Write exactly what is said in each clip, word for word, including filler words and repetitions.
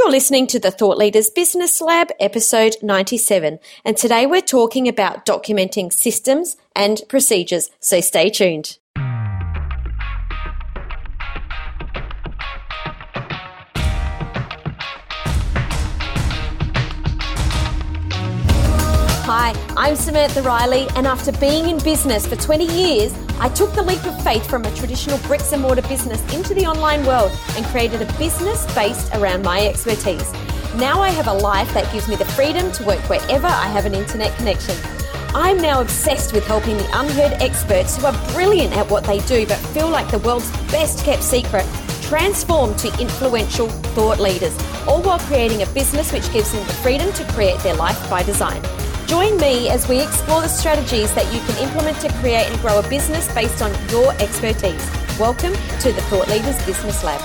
You're listening to the Thought Leaders Business Lab, episode ninety-seven, and today we're talking about documenting systems and procedures, so stay tuned. Hi, I'm Samantha Riley, and after being in business for twenty years, I took the leap of faith from a traditional bricks and mortar business into the online world and created a business based around my expertise. Now I have a life that gives me the freedom to work wherever I have an internet connection. I'm now obsessed with helping the unheard experts who are brilliant at what they do but feel like the world's best kept secret transform to influential thought leaders, all while creating a business which gives them the freedom to create their life by design. Join me as we explore the strategies that you can implement to create and grow a business based on your expertise. Welcome to the Thought Leaders Business Lab.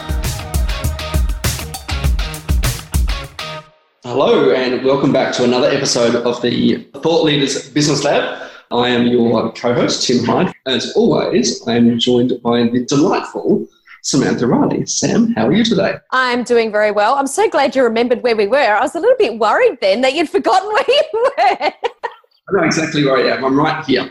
Hello and welcome back to another episode of the Thought Leaders Business Lab. I am your co-host, Tim Hyde. As always, I am joined by the delightful Samantha Riley. Sam, how are you today? I'm doing very well. I'm so glad you remembered where we were. I was a little bit worried then that you'd forgotten where you were. I know exactly where I am. I'm right here.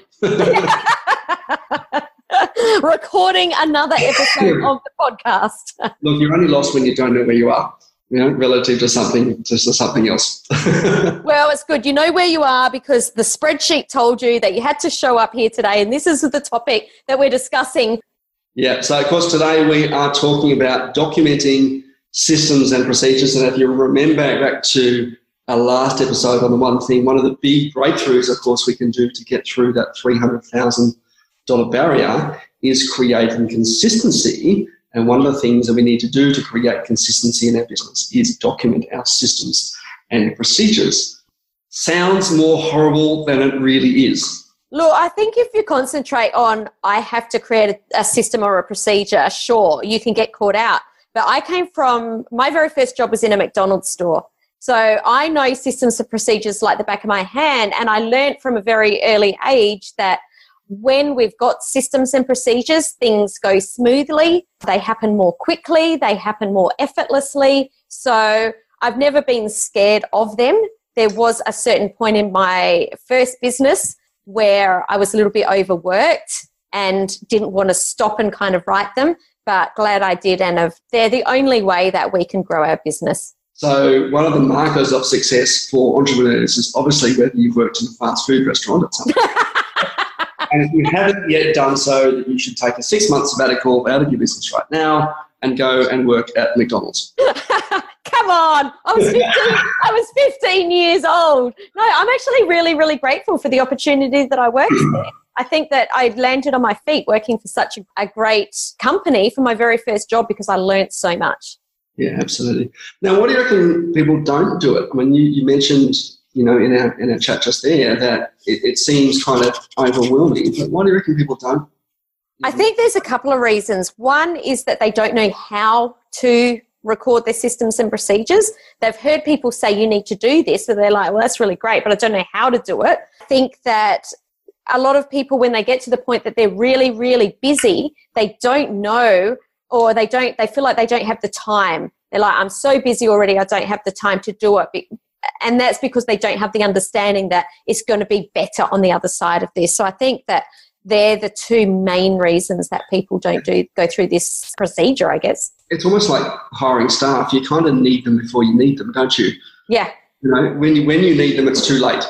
Recording another episode of the podcast. Look, you're only lost when you don't know where you are, you know, relative to something, to something else. Well, it's good. You know where you are because the spreadsheet told you that you had to show up here today, and this is the topic that we're discussing. Yeah, so of course today we are talking about documenting systems and procedures. And if you remember back to our last episode on the one thing, one of the big breakthroughs, of course, we can do to get through that three hundred thousand dollars barrier is creating consistency. And one of the things that we need to do to create consistency in our business is document our systems and procedures. Sounds more horrible than it really is. Look, I think if you concentrate on, I have to create a, a system or a procedure, sure, you can get caught out. But I came from, my very first job was in a McDonald's store. So I know systems and procedures like the back of my hand. And I learned from a very early age that when we've got systems and procedures, things go smoothly. They happen more quickly. They happen more effortlessly. So I've never been scared of them. There was a certain point in my first business where I was a little bit overworked and didn't want to stop and kind of write them, but glad I did. And of, they're the only way that we can grow our business. So one of the markers of success for entrepreneurs is obviously whether you've worked in a fast food restaurant at some point. And if you haven't yet done so, that you should take a six-month sabbatical out of your business right now and go and work at McDonald's. Come on, I was fifteen, I was fifteen years old. No, I'm actually really, really grateful for the opportunity that I worked there. I think that I landed on my feet working for such a, a great company for my very first job because I learned so much. Yeah, absolutely. Now, what do you reckon people don't do it? I mean, you, you mentioned, you know, in our in our chat just there that it, it seems kind of overwhelming, but why do you reckon people don't? I think there's a couple of reasons. One is that they don't know how to record their systems and procedures. They've heard people say you need to do this, so they're like, well, that's really great, but I don't know how to do it. I think that a lot of people, when they get to the point that they're really, really busy, they don't know, or they don't, they feel like they don't have the time. They're like, I'm so busy already, I don't have the time to do it. And that's because they don't have the understanding that it's going to be better on the other side of this. So I think that they're the two main reasons that people don't do go through this procedure, I guess. It's almost like hiring staff. You kind of need them before you need them, don't you? Yeah. You know, when you when you need them, it's too late.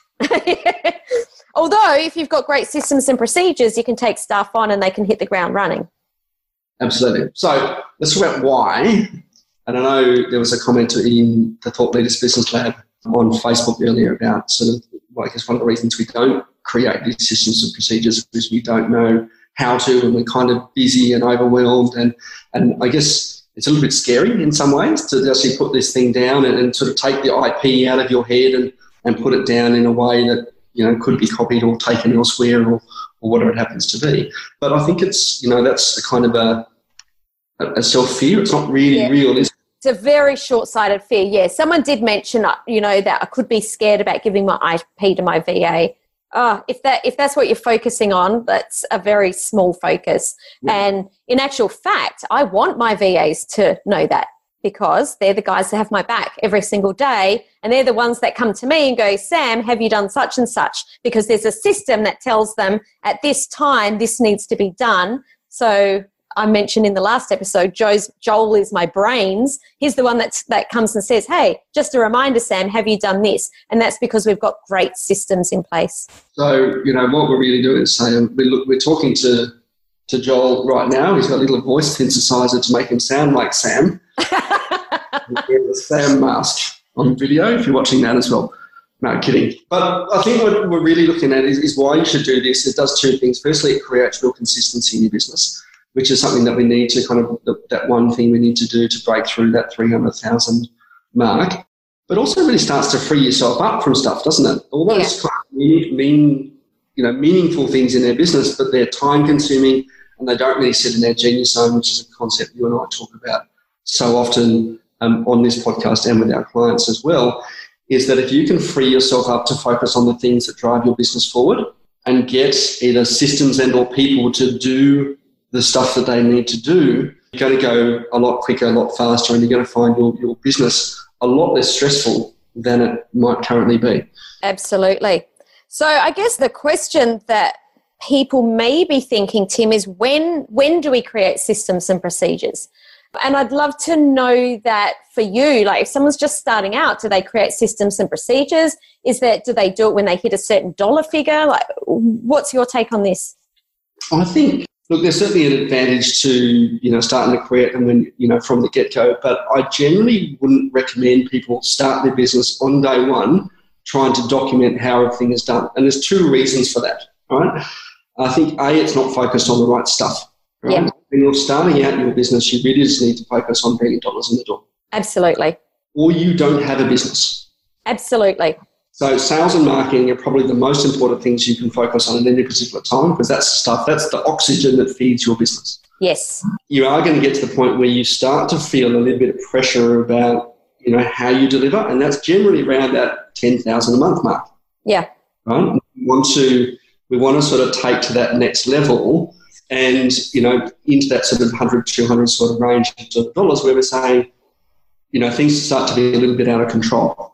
Although, if you've got great systems and procedures, you can take staff on and they can hit the ground running. Absolutely. So let's talk about why. And I know there was a comment in the Thought Leaders Business Lab on Facebook earlier about sort of, well, I guess one of the reasons we don't create these systems and procedures because we don't know how to, and we're kind of busy and overwhelmed, and and I guess it's a little bit scary in some ways to actually put this thing down and, and sort of take the I P out of your head and, and put it down in a way that, you know, could be copied or taken elsewhere or, or whatever it happens to be. But I think it's, you know, that's a kind of a, a self-fear. It's not really yeah. real, is it? It's a very short-sighted fear, yeah. Someone did mention, you know, that I could be scared about giving my I P to my V A. Oh, if that if that's what you're focusing on, that's a very small focus. Yeah. And in actual fact, I want my V As to know that. because they're the guys that have my back every single day, and they're the ones that come to me and go, Sam, have you done such and such? Because there's a system that tells them at this time this needs to be done. So I mentioned in the last episode, Joe's, Joel is my brains. He's the one that's, that comes and says, hey, just a reminder, Sam, have you done this? And that's because we've got great systems in place. So, you know, what we're really doing is saying, we look, we're talking to, to Joel right now. He's got a little voice synthesizer to make him sound like Sam. The Sam mask on video, if you're watching that as well. No, kidding. But I think what we're really looking at is, is why you should do this. It does two things. Firstly, it creates real consistency in your business, which is something that we need to kind of, that one thing we need to do to break through that three hundred thousand mark. But also really starts to free yourself up from stuff, doesn't it? All those yeah. kind of mean, mean, you know, meaningful things in their business, but they're time consuming and they don't really sit in their genius zone, which is a concept you and I talk about so often um, on this podcast and with our clients as well, is that if you can free yourself up to focus on the things that drive your business forward and get either systems and or people to do the stuff that they need to do, you're going to go a lot quicker, a lot faster, and you're going to find your, your business a lot less stressful than it might currently be. Absolutely. So I guess the question that people may be thinking, Tim, is when when do we create systems and procedures? And I'd love to know that for you, like if someone's just starting out, do they create systems and procedures? Is that, do they do it when they hit a certain dollar figure? Like, what's your take on this? I think, look, there's certainly an advantage to, you know, starting to create them when, you know, from the get-go, but I generally wouldn't recommend people start their business on day one trying to document how everything is done. And there's two reasons for that, right? I think, A, it's not focused on the right stuff, right? Yeah. When you're starting out your business, you really just need to focus on bringing dollars in the door. Absolutely. Or you don't have a business. Absolutely. So sales and marketing are probably the most important things you can focus on at any particular time, because that's the stuff, that's the oxygen that feeds your business. Yes. You are going to get to the point where you start to feel a little bit of pressure about, you know, how you deliver, and that's generally around that ten thousand a month mark. Yeah. Right? We want to, we want to sort of take to that next level and, you know, into that sort of one hundred, two hundred sort of range of dollars where we're saying, you know, things start to be a little bit out of control.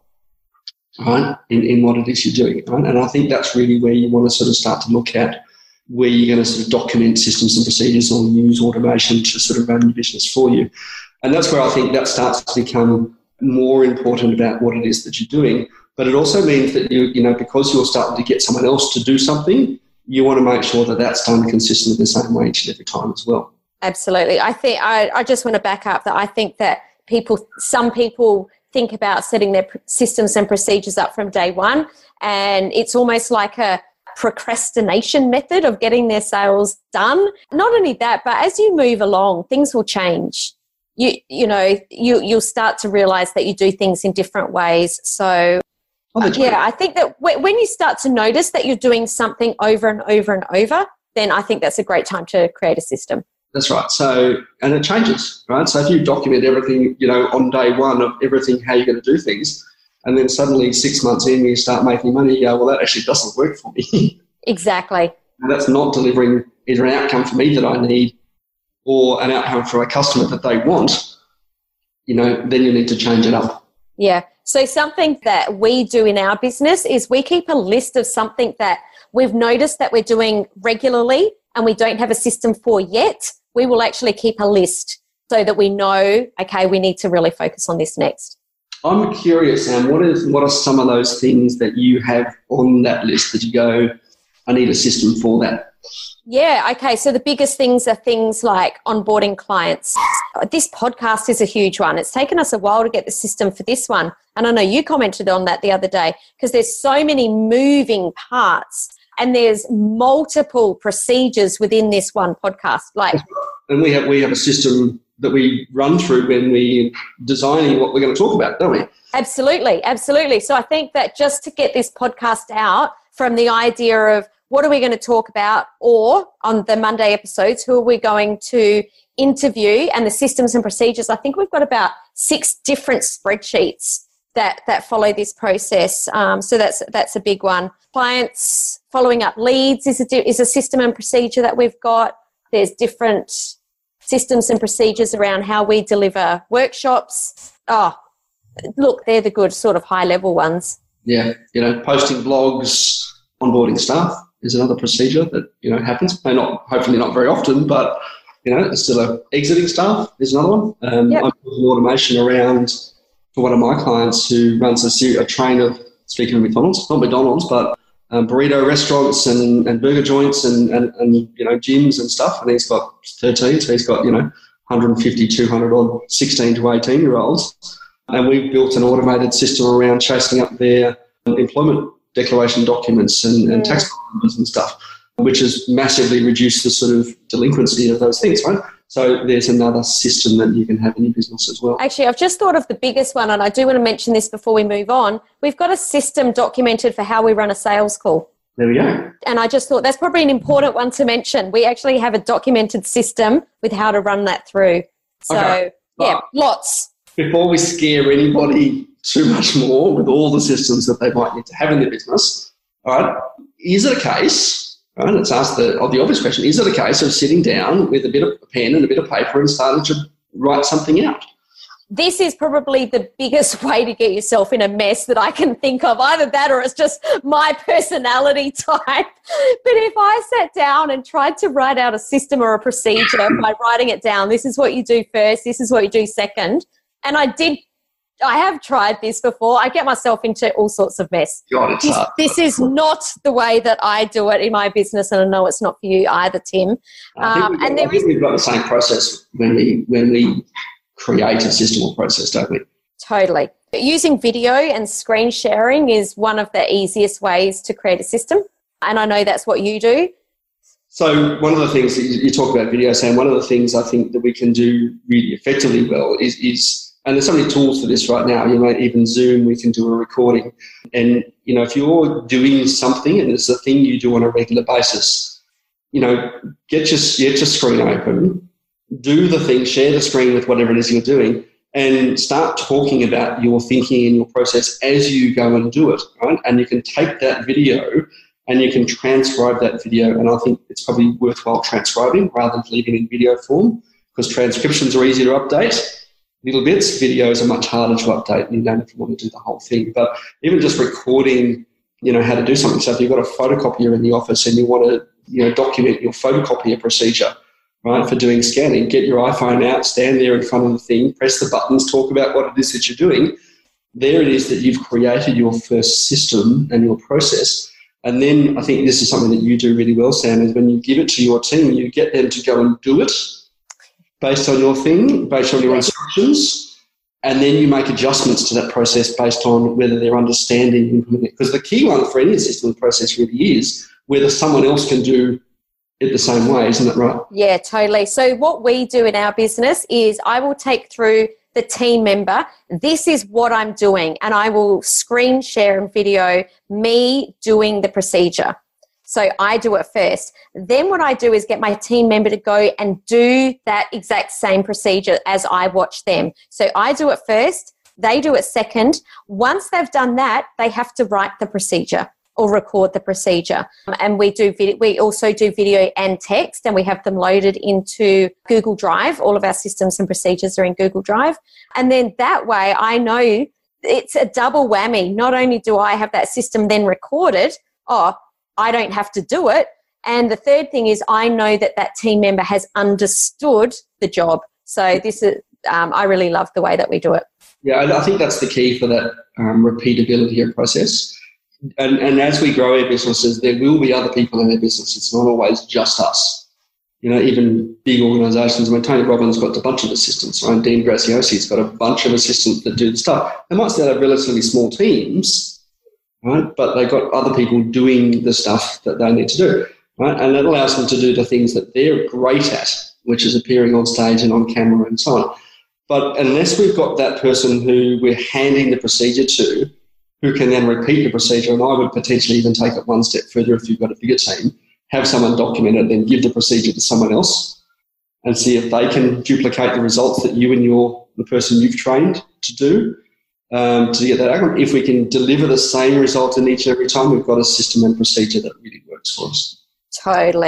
Right, in, in what it is you're doing, right? And I think that's really where you want to sort of start to look at where you're going to sort of document systems and procedures or use automation to sort of run your business for you. And that's where I think that starts to become more important about what it is that you're doing. But it also means that you, you know, because you're starting to get someone else to do something, you want to make sure that that's done consistently the same way each and every time as well. Absolutely. I think I, I just want to back up that I think that people, some people think about setting their systems and procedures up from day one, and it's almost like a procrastination method of getting their sales done. Not only that, but as you move along, things will change. You you know, you, you'll start to realize that you do things in different ways. So, oh, yeah, I think that when you start to notice that you're doing something over and over and over, then I think that's a great time to create a system. That's right. So, and it changes, right? So if you document everything, you know, on day one of everything, how you're going to do things, and then suddenly six months in, you start making money, you go, well, that actually doesn't work for me. Exactly. And that's not delivering either an outcome for me that I need or an outcome for a customer that they want, you know, then you need to change it up. Yeah. So something that we do in our business is we keep a list of something that we've noticed that we're doing regularly and we don't have a system for yet. We will actually keep a list so that we know, okay, we need to really focus on this next. I'm curious, Sam, what is what are some of those things that you have on that list that you go, I need a system for that? Yeah, okay. So the biggest things are things like onboarding clients. This podcast is a huge one. It's taken us a while to get the system for this one. And I know you commented on that the other day because there's so many moving parts. And there's multiple procedures within this one podcast. Like, and we have we have a system that we run through when we're designing what we're going to talk about, don't we? Absolutely, absolutely. So I think that just to get this podcast out from the idea of what are we going to talk about, or on the Monday episodes, who are we going to interview, and the systems and procedures, I think we've got about six different spreadsheets that that follow this process. Um, so that's that's a big one. Clients following up leads is a is a system and procedure that we've got. There's different systems and procedures around how we deliver workshops. Oh, look, they're the good sort of high-level ones. Yeah, you know, posting blogs, onboarding staff is another procedure that, you know, happens. May not, hopefully not very often, but, you know, it's still a exiting staff is another one. Um, yep. I'm putting automation around for one of my clients who runs a, ser- a chain of, speaking of McDonald's, not McDonald's, but um, burrito restaurants and, and burger joints and, and, and, you know, gyms and stuff. And he's got thirteen, so he's got, you know, one fifty, two hundred odd sixteen to eighteen-year-olds. And we've built an automated system around chasing up their employment declaration documents and, and tax numbers and stuff, which has massively reduced the sort of delinquency of those things, right? So there's another system that you can have in your business as well. Actually, I've just thought of the biggest one, and I do want to mention this before we move on. We've got a system documented for how we run a sales call. There we go. And I just thought that's probably an important one to mention. We actually have a documented system with how to run that through. So, okay. yeah, but lots. Before we scare anybody too much more with all the systems that they might need to have in their business, all right, is it a case, right, let's ask the, the obvious question, is it a case of sitting down with a bit of a pen and a bit of paper and starting to write something out? This is probably the biggest way to get yourself in a mess that I can think of. Either that or it's just my personality type. But if I sat down and tried to write out a system or a procedure by writing it down, this is what you do first, this is what you do second, and I did, I have tried this before, I get myself into all sorts of mess. God, it's this, hard. this is not the way that I do it in my business, and I know it's not for you either, Tim. I think, um, we've, and got, there I think is, we've got the same process when we when we create a system or process, don't we? Totally. Using video and screen sharing is one of the easiest ways to create a system, and I know that's what you do. So one of the things that you, you talk about video, Sam, one of the things I think that we can do really effectively well is, is, and there's so many tools for this right now, you know, even Zoom, we can do a recording. And, you know, if you're doing something and it's a thing you do on a regular basis, you know, get your, get your screen open, do the thing, share the screen with whatever it is you're doing, and start talking about your thinking and your process as you go and do it, right? And you can take that video and you can transcribe that video, and I think it's probably worthwhile transcribing rather than leaving it in video form, because transcriptions are easy to update little bits. Videos are much harder to update, and you don't have to want to do the whole thing. But even just recording, you know, how to do something. So if you've got a photocopier in the office and you want to, you know, document your photocopier procedure, right, for doing scanning, get your iPhone out, stand there in front of the thing, press the buttons, talk about what it is that you're doing. There it is that you've created your first system and your process. And then I think this is something that you do really well, Sam, is when you give it to your team, you get them to go and do it based on your thing, based on your instructions, and then you make adjustments to that process based on whether they're understanding and implementing it. Because the key one for any system and process really is whether someone else can do it the same way, isn't it right? Yeah, totally. So what we do in our business is I will take through the team member, this is what I'm doing, and I will screen share and video me doing the procedure. So I do it first. Then what I do is get my team member to go and do that exact same procedure as I watch them. So I do it first, they do it second. Once they've done that, they have to write the procedure or record the procedure. And we do video, we also do video and text, and we have them loaded into Google Drive. All of our systems and procedures are in Google Drive. And then that way I know it's a double whammy. Not only do I have that system then recorded, oh, I don't have to do it. And the third thing is I know that that team member has understood the job. So this is, um, I really love the way that we do it. Yeah, I think that's the key for that um, repeatability of process. And, and as we grow our businesses, there will be other people in our business. It's not always just us. You know, even big organisations. I mean, Tony Robbins got a bunch of assistants, right? Dean Graziosi's got a bunch of assistants that do the stuff. They might still have relatively small teams, right? But they've got other people doing the stuff that they need to do, right? And it allows them to do the things that they're great at, which is appearing on stage and on camera and so on. But unless we've got that person who we're handing the procedure to, who can then repeat the procedure, and I would potentially even take it one step further if you've got a bigger team, have someone document it, then give the procedure to someone else and see if they can duplicate the results that you and your the person you've trained to do um, to get that outcome. If we can deliver the same result in each and every time, we've got a system and procedure that really works for us. Totally,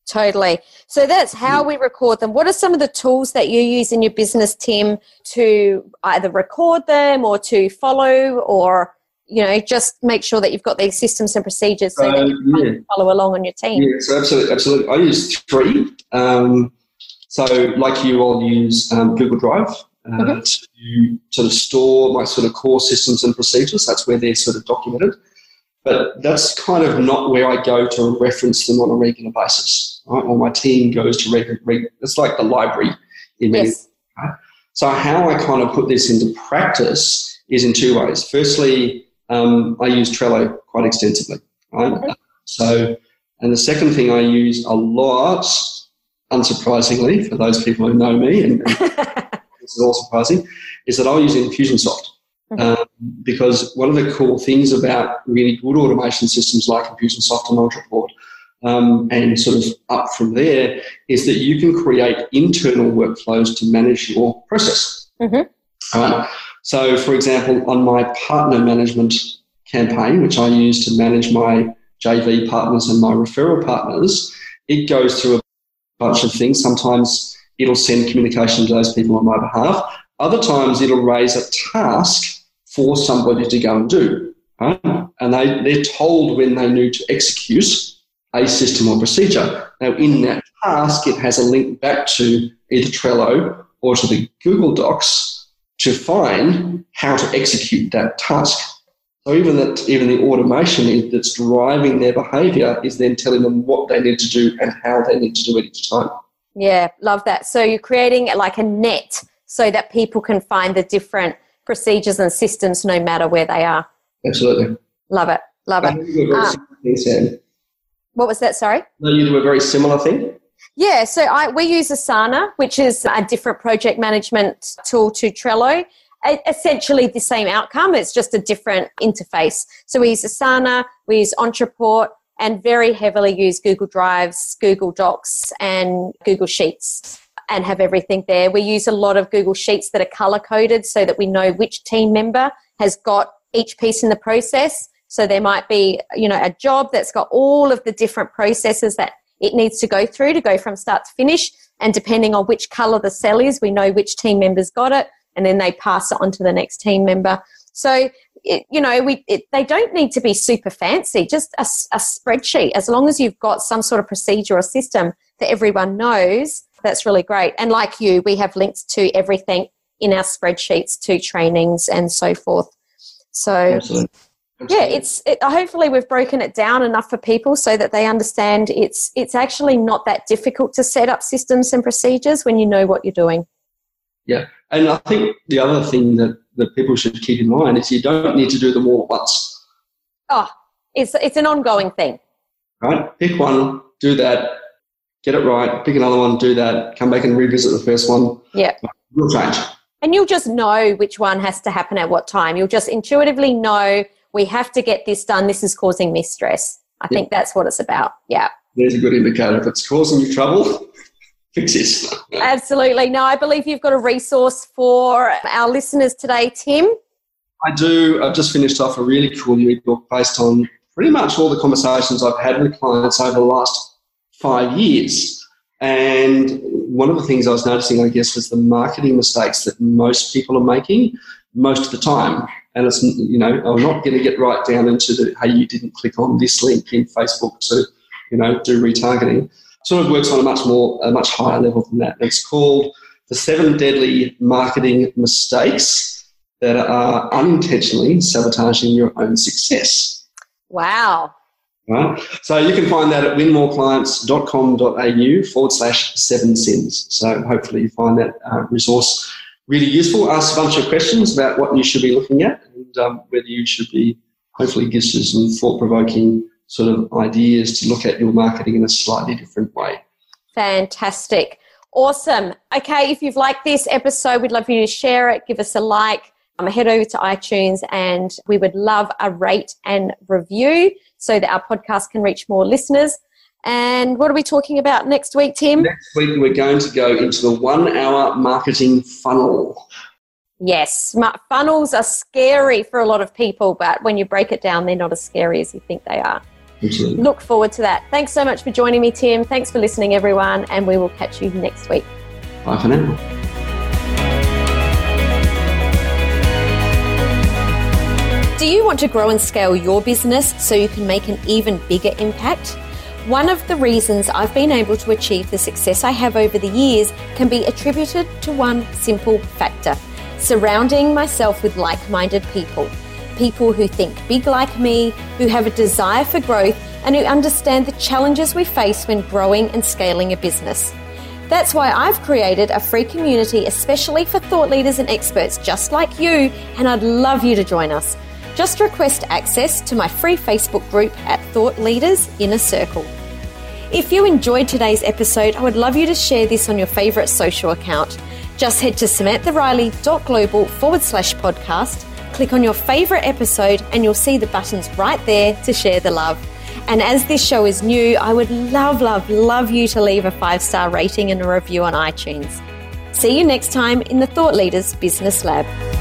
Totally. So that's how we record them. What are some of the tools that you use in your business, Tim, to either record them or to follow, or, you know, just make sure that you've got these systems and procedures so uh, that you can yeah. follow along on your team? Yeah, so absolutely, absolutely. I use three. Um, so like you, I'll use um, Google Drive uh, mm-hmm. to sort of store my sort of core systems and procedures. That's where they're sort of documented. But that's kind of not where I go to reference them on a regular basis, right? Or my team goes to regular. Reg- it's like the library in many. Yes. Right? So how I kind of put this into practice is in two ways. Firstly, um, I use Trello quite extensively. Right? Mm-hmm. So, and the second thing I use a lot, unsurprisingly for those people who know me, and, and this is all surprising, is that I'll use Infusionsoft. Mm-hmm. Um, because one of the cool things about really good automation systems like Infusionsoft and Ultraport, um, and sort of up from there, is that you can create internal workflows to manage your process. Mm-hmm. Uh, so, for example, on my partner management campaign, which I use to manage my J V partners and my referral partners, it goes through a bunch of things. Sometimes it'll send communication to those people on my behalf. Other times it'll raise a task for somebody to go and do, right? And they, they're told when they need to execute a system or procedure. Now, in that task, it has a link back to either Trello or to the Google Docs to find how to execute that task. So even that, even the automation that's driving their behaviour is then telling them what they need to do and how they need to do it each time. Yeah, love that. So you're creating like a net so that people can find the different procedures and systems no matter where they are. Absolutely. Love it. Love it. Um, thing, what was that? Sorry? No, you do a very similar thing. Yeah, so I, we use Asana, which is a different project management tool to Trello. A, essentially the same outcome. It's just a different interface. So we use Asana, we use Ultraport, and very heavily use Google Drives, Google Docs, and Google Sheets, and have everything there. We use a lot of Google Sheets that are color-coded so that we know which team member has got each piece in the process. So there might be, you know, a job that's got all of the different processes that it needs to go through to go from start to finish. And depending on which color the cell is, we know which team member's got it, and then they pass it on to the next team member. So, it, you know, we it, they don't need to be super fancy, just a, a spreadsheet. As long as you've got some sort of procedure or system that everyone knows, that's really great. And like you, we have links to everything in our spreadsheets, to trainings and so forth. So, Absolutely. Absolutely. yeah, it's it, hopefully we've broken it down enough for people so that they understand it's it's actually not that difficult to set up systems and procedures when you know what you're doing. Yeah, and I think the other thing that, that people should keep in mind is you don't need to do them all at once. Oh, it's it's an ongoing thing. Right? Pick one, do that, get it right, pick another one, do that, come back and revisit the first one. Yeah. We'll change. And you'll just know which one has to happen at what time. You'll just intuitively know we have to get this done. This is causing me stress. I yeah. think that's what it's about. Yeah. There's a good indicator. If it's causing you trouble, fix it. Absolutely. No, I believe you've got a resource for our listeners today, Tim. I do. I've just finished off a really cool ebook based on pretty much all the conversations I've had with clients over the last five years. And one of the things I was noticing, I guess, was the marketing mistakes that most people are making most of the time. And it's, you know, I'm not going to get right down into the, hey, you didn't click on this link in Facebook to, you know, do retargeting. It sort of works on a much more, a much higher level than that. And it's called The Seven Deadly Marketing Mistakes That Are Unintentionally Sabotaging Your Own Success. Wow. Right. So you can find that at winmoreclients.com.au forward slash seven sins. So hopefully you find that uh, resource really useful. Ask a bunch of questions about what you should be looking at and um, whether you should be, hopefully gives you some thought-provoking sort of ideas to look at your marketing in a slightly different way. Fantastic. Awesome. Okay, if you've liked this episode, we'd love you to share it, give us a like, um, head over to iTunes, and we would love a rate and review so that our podcast can reach more listeners. And what are we talking about next week, Tim? Next week, we're going to go into the one-hour marketing funnel. Yes, funnels are scary for a lot of people, but when you break it down, they're not as scary as you think they are. Absolutely. Look forward to that. Thanks so much for joining me, Tim. Thanks for listening, everyone, and we will catch you next week. Bye for now. Do you want to grow and scale your business so you can make an even bigger impact? One of the reasons I've been able to achieve the success I have over the years can be attributed to one simple factor: surrounding myself with like-minded people. People who think big like me, who have a desire for growth, and who understand the challenges we face when growing and scaling a business. That's why I've created a free community especially for thought leaders and experts just like you, and I'd love you to join us. Just request access to my free Facebook group at Thought Leaders Inner Circle. If you enjoyed today's episode, I would love you to share this on your favourite social account. Just head to samanthariley.global forward slash podcast, click on your favourite episode, and you'll see the buttons right there to share the love. And as this show is new, I would love, love, love you to leave a five-star rating and a review on iTunes. See you next time in the Thought Leaders Business Lab.